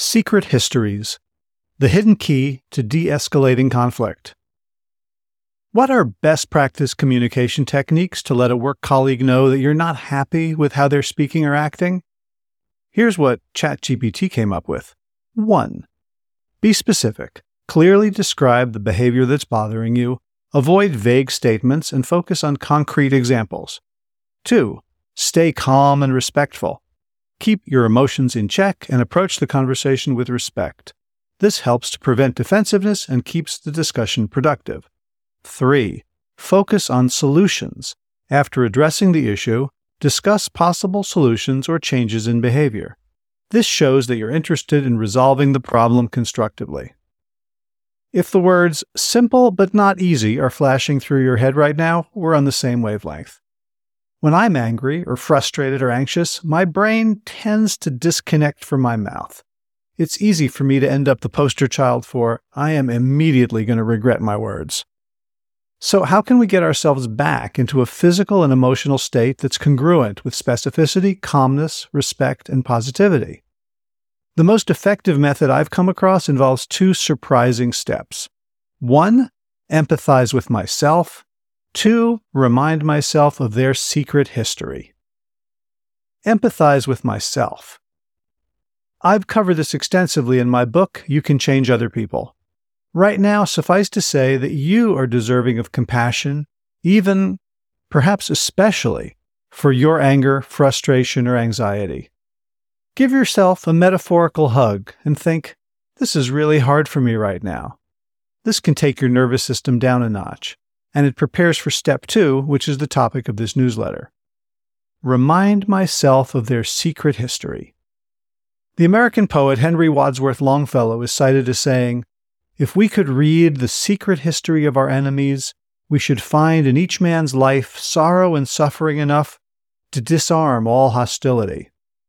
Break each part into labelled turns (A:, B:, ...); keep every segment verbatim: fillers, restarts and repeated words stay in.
A: Secret Histories: The Hidden Key to De-Escalating Conflict. What are best practice communication techniques to let a work colleague know that you're not happy with how they're speaking or acting? Here's what ChatGPT came up with. one. Be specific. Clearly describe the behavior that's bothering you. Avoid vague statements and focus on concrete examples. two. Stay calm and respectful. Keep your emotions in check and approach the conversation with respect. This helps to prevent defensiveness and keeps the discussion productive. three. Focus on solutions. After addressing the issue, discuss possible solutions or changes in behavior. This shows that you're interested in resolving the problem constructively. If the words simple but not easy are flashing through your head right now, we're on the same wavelength. When I'm angry or frustrated or anxious, my brain tends to disconnect from my mouth. It's easy for me to end up the poster child for, I am immediately going to regret my words. So how can we get ourselves back into a physical and emotional state that's congruent with specificity, calmness, respect, and positivity? The most effective method I've come across involves two surprising steps. One, empathize with myself. Two, remind myself of their secret history. Empathize with myself. I've covered this extensively in my book, You Can Change Other People. Right now, suffice to say that you are deserving of compassion, even, perhaps especially, for your anger, frustration, or anxiety. Give yourself a metaphorical hug and think, this is really hard for me right now. This can take your nervous system down a notch, and it prepares for step two, which is the topic of this newsletter. Remind myself of their secret history. The American poet Henry Wadsworth Longfellow is cited as saying, if we could read the secret history of our enemies, we should find in each man's life sorrow and suffering enough to disarm all hostility.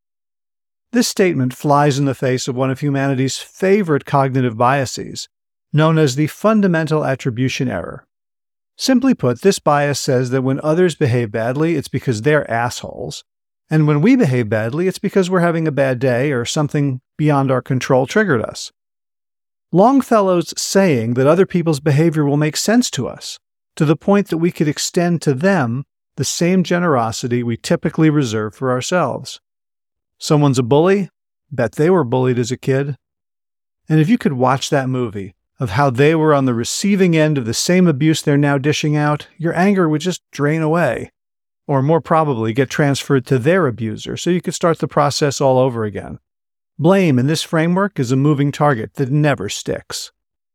A: This statement flies in the face of one of humanity's favorite cognitive biases, known as the fundamental attribution error. Simply put, this bias says that when others behave badly, it's because they're assholes, and when we behave badly, it's because we're having a bad day or something beyond our control triggered us. Longfellow's saying that other people's behavior will make sense to us, to the point that we could extend to them the same generosity we typically reserve for ourselves. Someone's a bully? Bet they were bullied as a kid. And if you could watch that movie of how they were on the receiving end of the same abuse they're now dishing out, your anger would just drain away, or more probably get transferred to their abuser so you could start the process all over again. Blame in this framework is a moving target that never sticks.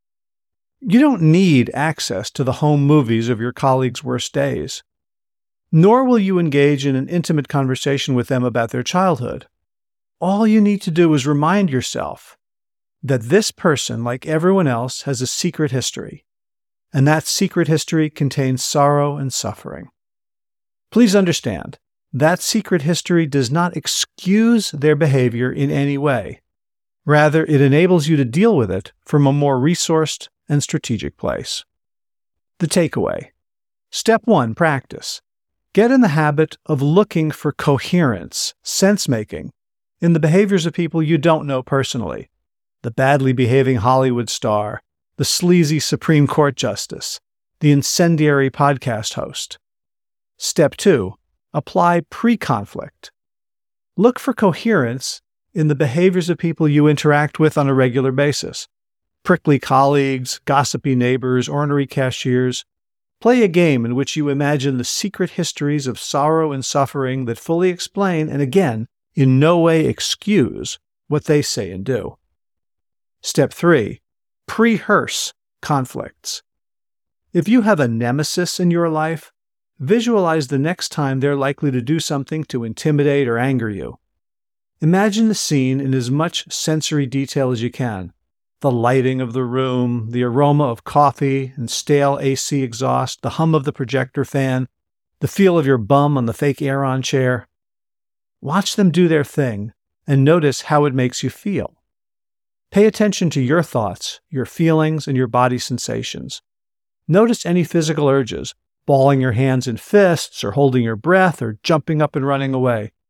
A: You don't need access to the home movies of your colleagues' worst days. Nor will you engage in an intimate conversation with them about their childhood. All you need to do is remind yourself that this person, like everyone else, has a secret history, and that secret history contains sorrow and suffering. Please understand, that secret history does not excuse their behavior in any way. Rather, it enables you to deal with it from a more resourced and strategic place. The takeaway. Step one, practice. Get in the habit of looking for coherence, sense-making, in the behaviors of people you don't know personally. The badly behaving Hollywood star, the sleazy Supreme Court justice, the incendiary podcast host. Step two, apply pre-conflict. Look for coherence in the behaviors of people you interact with on a regular basis. Prickly colleagues, gossipy neighbors, ornery cashiers. Play a game in which you imagine the secret histories of sorrow and suffering that fully explain and, again, in no way excuse what they say and do. Step three, pre-rehearse conflicts. If you have a nemesis in your life, visualize the next time they're likely to do something to intimidate or anger you. Imagine the scene in as much sensory detail as you can. The lighting of the room, the aroma of coffee and stale A C exhaust, the hum of the projector fan, the feel of your bum on the fake Aeron chair. Watch them do their thing and notice how it makes you feel. Pay attention to your thoughts, your feelings, and your body sensations. Notice any physical urges, balling your hands in fists or holding your breath or jumping up and running away.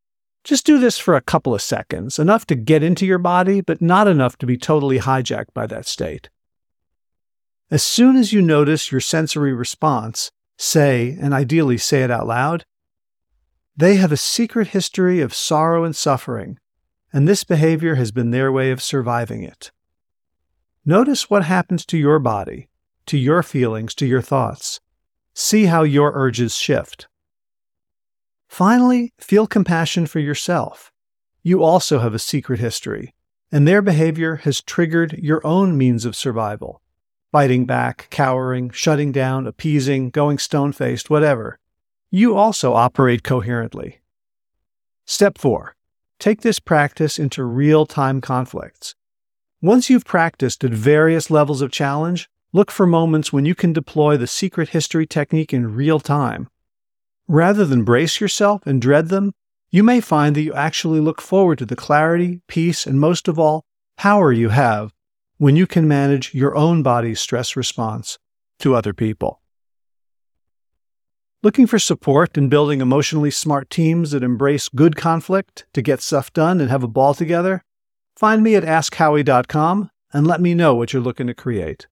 A: Just do this for a couple of seconds, enough to get into your body, but not enough to be totally hijacked by that state. As soon as you notice your sensory response, say, and ideally say it out loud, "They have a secret history of sorrow and suffering, and this behavior has been their way of surviving it." Notice what happens to your body, to your feelings, to your thoughts. See how your urges shift. Finally, feel compassion for yourself. You also have a secret history, and their behavior has triggered your own means of survival. Fighting back, cowering, shutting down, appeasing, going stone-faced, whatever. You also operate coherently. Step four. Take this practice into real-time conflicts. Once you've practiced at various levels of challenge, look for moments when you can deploy the secret history technique in real time. Rather than brace yourself and dread them, you may find that you actually look forward to the clarity, peace, and most of all, power you have when you can manage your own body's stress response to other people. Looking for support in building emotionally smart teams that embrace good conflict to get stuff done and have a ball together? Find me at ask howie dot com and let me know what you're looking to create.